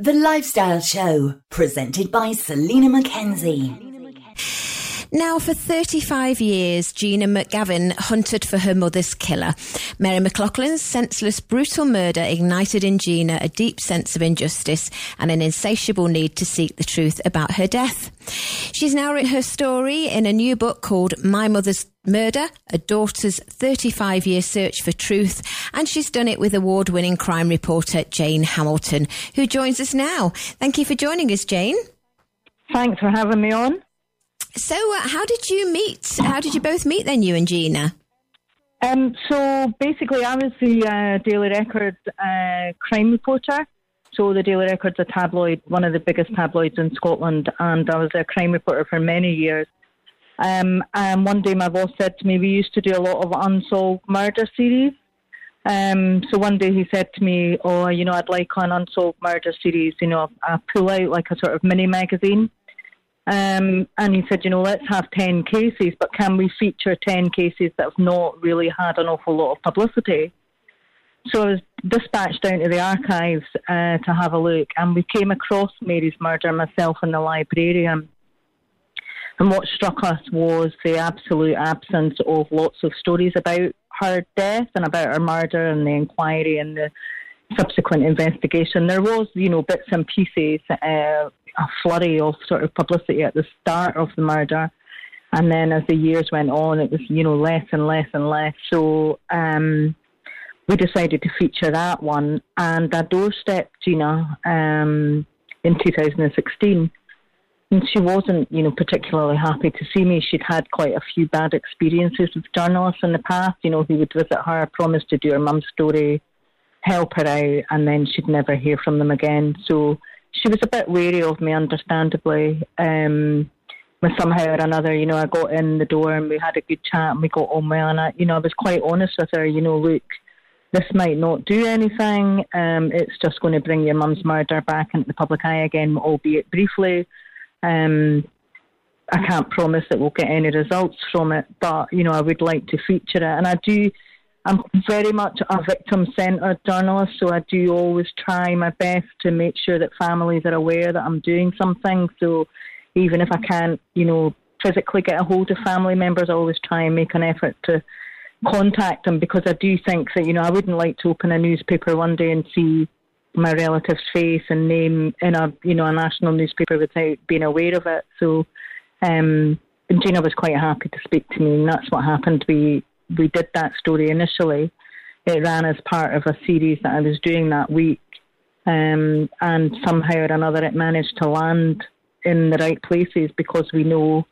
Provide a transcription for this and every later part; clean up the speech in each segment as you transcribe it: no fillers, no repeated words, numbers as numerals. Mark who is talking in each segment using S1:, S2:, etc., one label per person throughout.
S1: The Lifestyle Show, presented by Selena Mackenzie.
S2: Now, for 35 years, Gina McGavin hunted for her mother's killer. Mary McLaughlin's senseless, brutal murder ignited in Gina a deep sense of injustice and an insatiable need to seek the truth about her death. She's now written her story in a new book called My Mother's Murder, a daughter's 35-year search for truth, and she's done it with award-winning crime reporter Jane Hamilton, who joins us now. Thank you for joining us, Jane.
S3: Thanks for having me on.
S2: So how did you meet? How did you both meet then, you and Gina?
S3: So basically I was the Daily Record crime reporter. So the Daily Record's a tabloid, one of the biggest tabloids in Scotland, and I was a crime reporter for many years. And one day my boss said to me, we used to do a lot of unsolved murder series. So one day he said to me, I'd like an unsolved murder series, I pull out like a sort of mini magazine. And he said, let's have 10 cases, but can we feature 10 cases that have not really had an awful lot of publicity? So I was dispatched down to the archives to have a look, and we came across Mary's murder, myself and the librarian. And what struck us was the absolute absence of lots of stories about her death and about her murder and the inquiry and the subsequent investigation. There was, bits and pieces, a flurry of sort of publicity at the start of the murder, and then as the years went on it was less and less and less. So we decided to feature that one, and I doorstepped Gina in 2016, and she wasn't particularly happy to see me. She'd had quite a few bad experiences with journalists in the past, who would visit her, promise to do her mum's story, help her out, and then she'd never hear from them again. So she was a bit wary of me, understandably. But somehow or another, I got in the door and we had a good chat and we got on well. And I was quite honest with her, look, this might not do anything. It's just going to bring your mum's murder back into the public eye again, albeit briefly. I can't promise that we'll get any results from it, but, I would like to feature it. And I'm very much a victim-centred journalist, so I do always try my best to make sure that families are aware that I'm doing something. So even if I can't, physically get a hold of family members, I always try and make an effort to contact them, because I do think that, I wouldn't like to open a newspaper one day and see my relative's face and name in a national newspaper without being aware of it. So Gina was quite happy to speak to me, and that's what happened. We did that story initially. It ran as part of a series that I was doing that week. And somehow or another it managed to land in the right places, because we know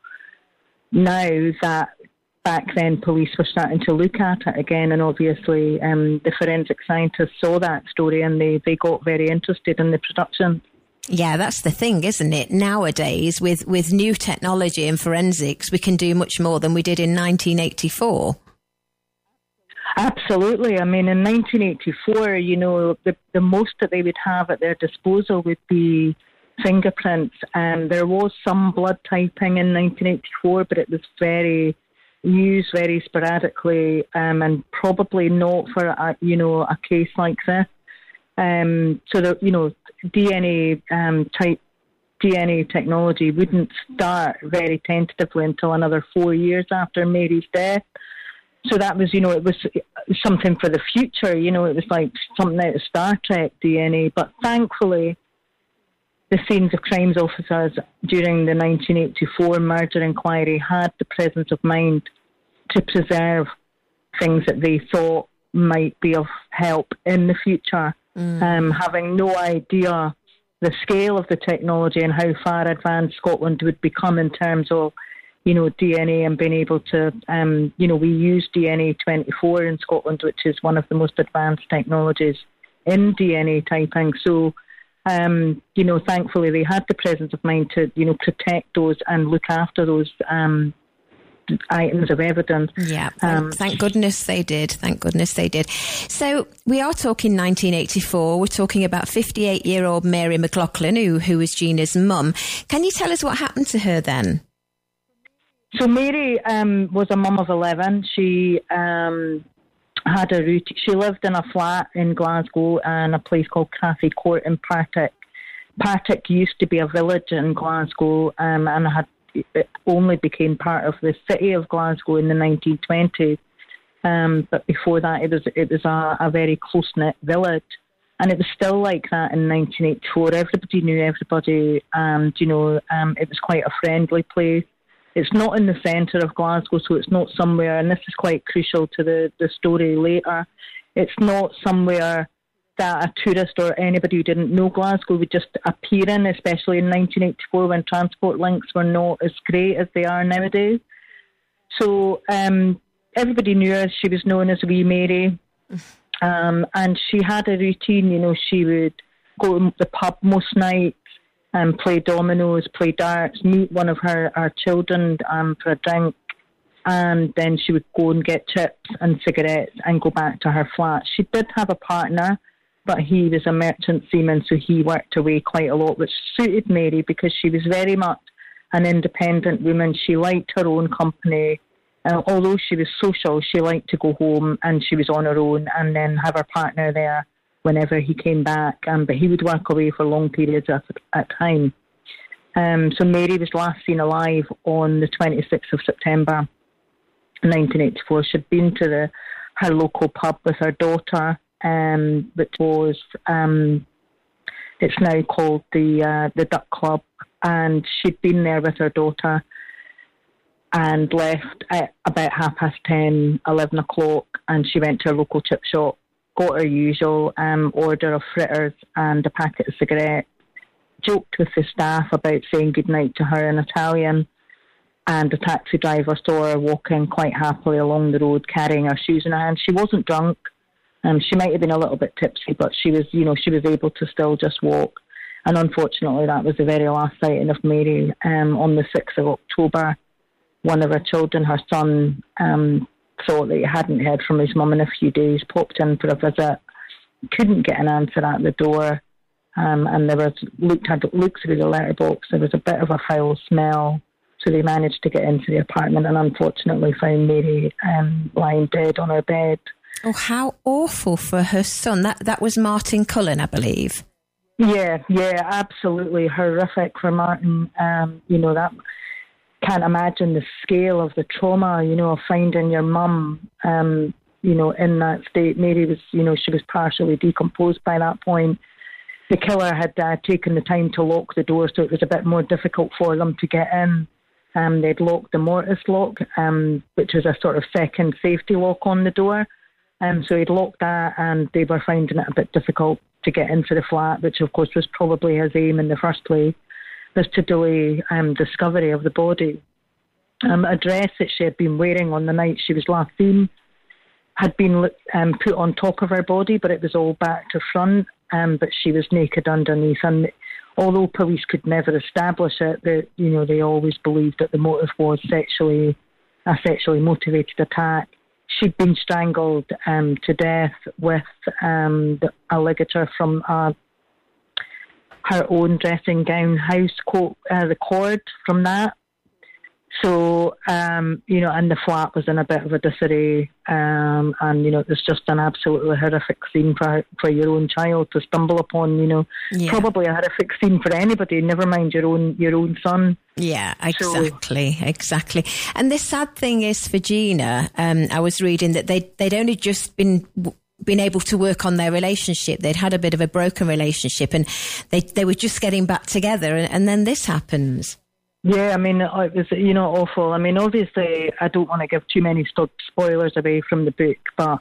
S3: now that back then police were starting to look at it again. And obviously the forensic scientists saw that story and they got very interested in the production.
S2: Yeah, that's the thing, isn't it? Nowadays, with new technology and forensics, we can do much more than we did in 1984.
S3: Absolutely. I mean, in 1984, the most that they would have at their disposal would be fingerprints. And there was some blood typing in 1984, but it was used very sporadically, and probably not for a case like this. So that DNA technology wouldn't start very tentatively until another 4 years after Mary's death. So that was, it was something for the future, it was like something out of Star Trek DNA. But thankfully, the scenes of crimes officers during the 1984 murder inquiry had the presence of mind to preserve things that they thought might be of help in the future. Having no idea the scale of the technology and how far advanced Scotland would become in terms of DNA and being able to, we use DNA 24 in Scotland, which is one of the most advanced technologies in DNA typing. So, thankfully they had the presence of mind to, protect those and look after those items of evidence.
S2: Yeah, thank goodness they did. Thank goodness they did. So we are talking 1984. We're talking about 58-year-old Mary McLaughlin, who was Gina's mum. Can you tell us what happened to her then?
S3: So Mary was a mum of 11. She had a routine. She lived in a flat in Glasgow and a place called Cathy Court in Partick. Partick used to be a village in Glasgow, and it only became part of the city of Glasgow in the 1920s. But before that, it was a very close-knit village. And it was still like that in 1984. Everybody knew everybody, and, it was quite a friendly place. It's not in the centre of Glasgow, so it's not somewhere, and this is quite crucial to the story later, it's not somewhere that a tourist or anybody who didn't know Glasgow would just appear in, especially in 1984 when transport links were not as great as they are nowadays. So everybody knew her. She was known as Wee Mary. And she had a routine, she would go to the pub most nights and play dominoes, play darts, meet one of our children for a drink, and then she would go and get chips and cigarettes and go back to her flat. She did have a partner, but he was a merchant seaman, so he worked away quite a lot, which suited Mary because she was very much an independent woman. She liked her own company. Although she was social, she liked to go home and she was on her own and then have her partner there whenever he came back. But he would work away for long periods at time. So Mary was last seen alive on the 26th of September 1984. She'd been to her local pub with her daughter, which was, it's now called the Duck Club. And she'd been there with her daughter and left at about 10:30, 11 o'clock, and she went to her local chip shop, got her usual order of fritters and a packet of cigarettes, joked with the staff about saying goodnight to her in Italian, and a taxi driver saw her walking quite happily along the road carrying her shoes in her hand. She wasn't drunk, she might have been a little bit tipsy, but she was able to still just walk. And unfortunately, that was the very last sighting of Mary on the 6th of October. One of her children, her son, thought that he hadn't heard from his mum in a few days, popped in for a visit, couldn't get an answer at the door, and there was looked through the letterbox. There was a bit of a foul smell, so they managed to get into the apartment and unfortunately found Mary lying dead on her bed.
S2: Oh, how awful for her son. That was Martin Cullen, I believe.
S3: Yeah, absolutely horrific for Martin. That. Can't imagine the scale of the trauma, of finding your mum, in that state. Mary was, she was partially decomposed by that point. The killer had taken the time to lock the door, so it was a bit more difficult for them to get in. They'd locked the mortise lock, which was a sort of second safety lock on the door. So he'd locked that, and they were finding it a bit difficult to get into the flat, which of course was probably his aim in the first place, was to delay discovery of the body. A dress that she had been wearing on the night she was last seen had been put on top of her body, but it was all back to front, but she was naked underneath. And although police could never establish it, they always believed that the motive was a sexually motivated attack. She'd been strangled to death with a ligature from her own dressing gown house coat, the cord from that. So, and the flat was in a bit of a disarray, and, it was just an absolutely horrific scene for your own child to stumble upon, probably a horrific scene for anybody, never mind your own son.
S2: Yeah, exactly. And the sad thing is for Gina, I was reading that they'd only just been able to work on their relationship. They'd had a bit of a broken relationship and they were just getting back together, and then this happens.
S3: Yeah, I mean, it was, awful. I mean, obviously, I don't want to give too many spoilers away from the book, but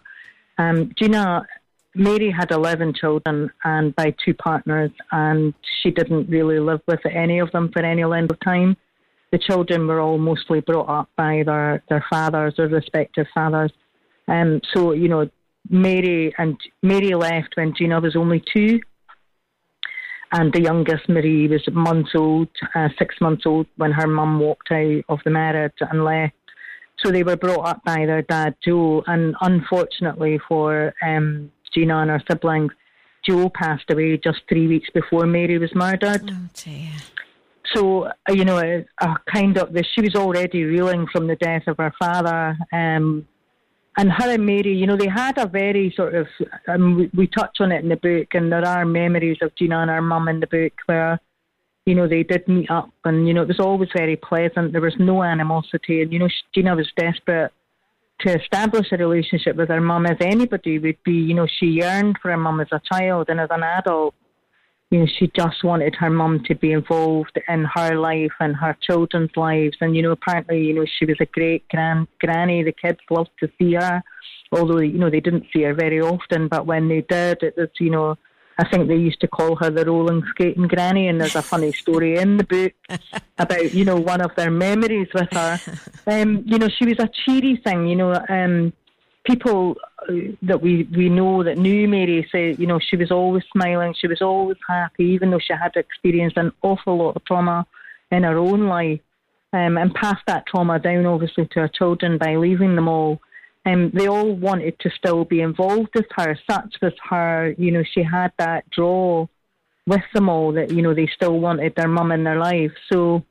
S3: Mary had 11 children and by 2 partners, and she didn't really live with any of them for any length of time. The children were all mostly brought up by their fathers or respective fathers. So, Mary left when Gina was only 2. And the youngest, Marie, was 6 months old when her mum walked out of the marriage and left. So they were brought up by their dad, Joe. And unfortunately for Gina and her siblings, Joe passed away just 3 weeks before Mary was murdered.
S2: Oh, dear.
S3: So, she was already reeling from the death of her father. And her and Mary, you know, they had a very sort of, we touch on it in the book, and there are memories of Gina and her mum in the book where, you know, they did meet up, and, you know, it was always very pleasant. There was no animosity, and, you know, Gina was desperate to establish a relationship with her mum, as anybody would be. You know, she yearned for her mum as a child, and as an adult, you know, she just wanted her mum to be involved in her life and her children's lives. And, you know, apparently, you know, she was a great granny. The kids loved to see her, although, you know, they didn't see her very often. But when they did, it was, you know, I think they used to call her the rolling skating granny. And there's a funny story in the book about, you know, one of their memories with her. You know, she was a cheery thing, you know. People that we know that knew Mary say, you know, she was always smiling, she was always happy, even though she had experienced an awful lot of trauma in her own life, and passed that trauma down, obviously, to her children by leaving them all. They all wanted to still be involved with her. Such was her, you know, she had that draw with them all that, you know, they still wanted their mum in their life. So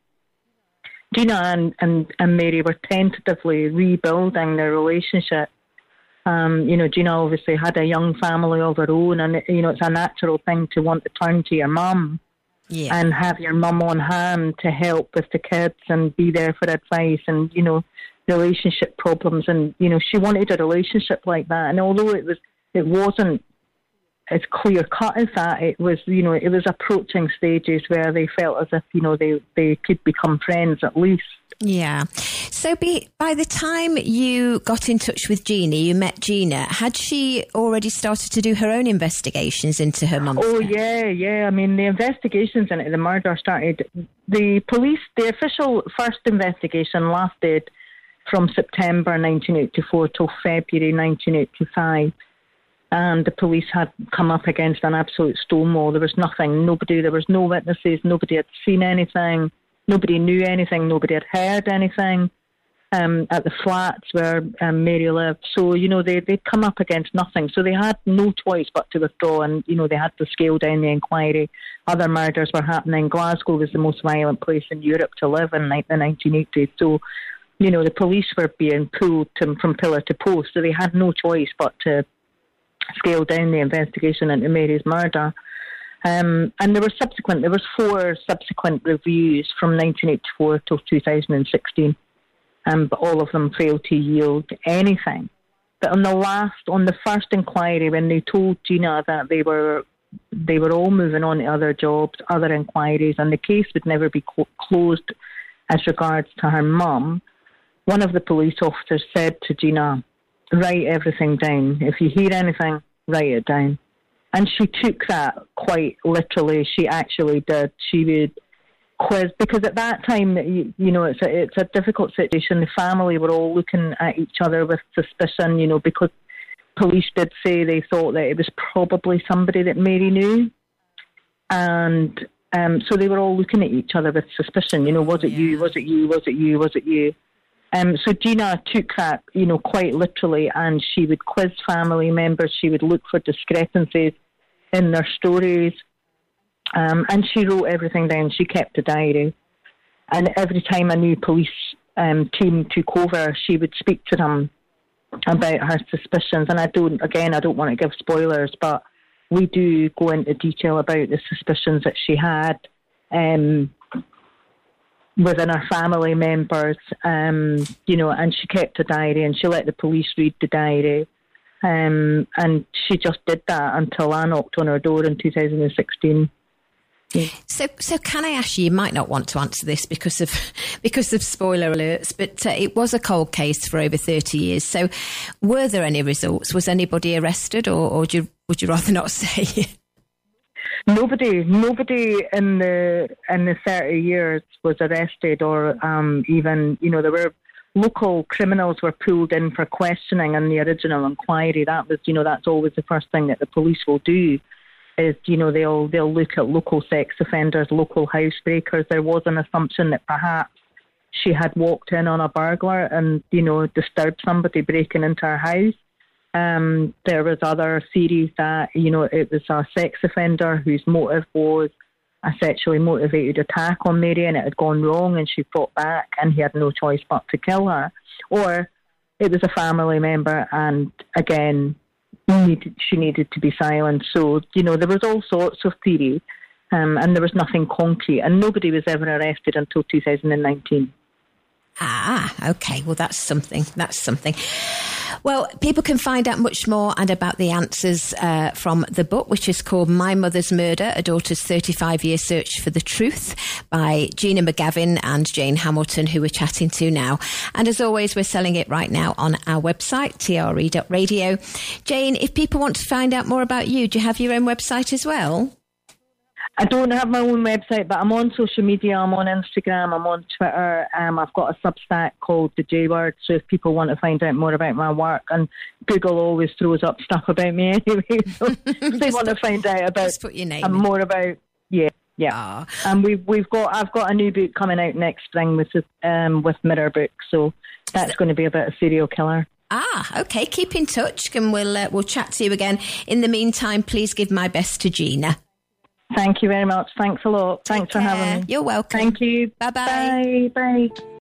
S3: Gina and Mary were tentatively rebuilding their relationship. You know, Gina obviously had a young family of her own, and, you know, it's a natural thing to want to turn to your mum and have your mum on hand to help with the kids and be there for advice and, you know, relationship problems. And, you know, she wanted a relationship like that. And although it wasn't as clear cut as that, it was, you know, it was approaching stages where they felt as if, you know, they could become friends at least.
S2: Yeah. So by the time you got in touch with Gina, you met Gina, had she already started to do her own investigations into her mum's death?
S3: Yeah. I mean, the investigations into the murder started. The official first investigation lasted from September 1984 till February 1985. And the police had come up against an absolute stonewall. There was nothing, there was no witnesses, nobody had seen anything. Nobody knew anything. Nobody had heard anything at the flats where Mary lived. So, you know, they'd come up against nothing. So they had no choice but to withdraw, and, you know, they had to scale down the inquiry. Other murders were happening. Glasgow was the most violent place in Europe to live in the 1980s. So, you know, the police were being pulled from pillar to post. So they had no choice but to scale down the investigation into Mary's murder. And there was 4 subsequent reviews from 1984 till 2016, but all of them failed to yield anything. But on the first inquiry, when they told Gina that they were all moving on to other jobs, other inquiries, and the case would never be closed as regards to her mum, one of the police officers said to Gina, "Write everything down. If you hear anything, write it down." And she took that quite literally. She actually did. She would quiz, because at that time, you know, it's a difficult situation. The family were all looking at each other with suspicion, you know, because police did say they thought that it was probably somebody that Mary knew. And so they were all looking at each other with suspicion, you know, was it you, was it you, was it you, was it you? So Gina took that, you know, quite literally, and she would quiz family members. She would look for discrepancies in their stories, and she wrote everything down. She kept a diary, and every time a new police team took over, she would speak to them about her suspicions. And I don't want to give spoilers, but we do go into detail about the suspicions that she had within her family members, you know, and she kept a diary, and she let the police read the diary, and she just did that until I knocked on her door in 2016. Yeah.
S2: So can I ask you might not want to answer this because of spoiler alerts, but it was a cold case for over 30 years. So were there any results? Was anybody arrested, or would you rather not say?
S3: Nobody in the 30 years was arrested, or even, you know, there were local criminals were pulled in for questioning in the original inquiry. That was, you know, that's always the first thing that the police will do, is, you know, they'll look at local sex offenders, local housebreakers. There was an assumption that perhaps she had walked in on a burglar and, you know, disturbed somebody breaking into her house. There was other theories that, you know, it was a sex offender whose motive was a sexually motivated attack on Mary, and it had gone wrong and she fought back and he had no choice but to kill her. Or it was a family member, and again, she needed to be silent. So, there was all sorts of theory, and there was nothing concrete, and nobody was ever arrested until 2019.
S2: Ah, okay. Well, that's something. Well, people can find out much more and about the answers from the book, which is called My Mother's Murder, A Daughter's 35-Year Search for the Truth, by Gina McGavin and Jane Hamilton, who we're chatting to now. And as always, we're selling it right now on our website, tre.radio. Jane, if people want to find out more about you, do you have your own website as well?
S3: I don't have my own website, but I'm on social media. I'm on Instagram, I'm on Twitter. I've got a Substack called The J Word, so if people want to find out more about my work, and Google always throws up stuff about me anyway, so if they want to find out about
S2: just put your name
S3: and more about, yeah. And I've got a new book coming out next spring with Mirror Books, so that's going to be about a serial killer.
S2: Ah, okay. Keep in touch, and we'll chat to you again. In the meantime, please give my best to Gina.
S3: Thank you very much. Thanks a lot. Thanks for having me.
S2: You're welcome.
S3: Thank you.
S2: Bye-bye.
S3: Bye.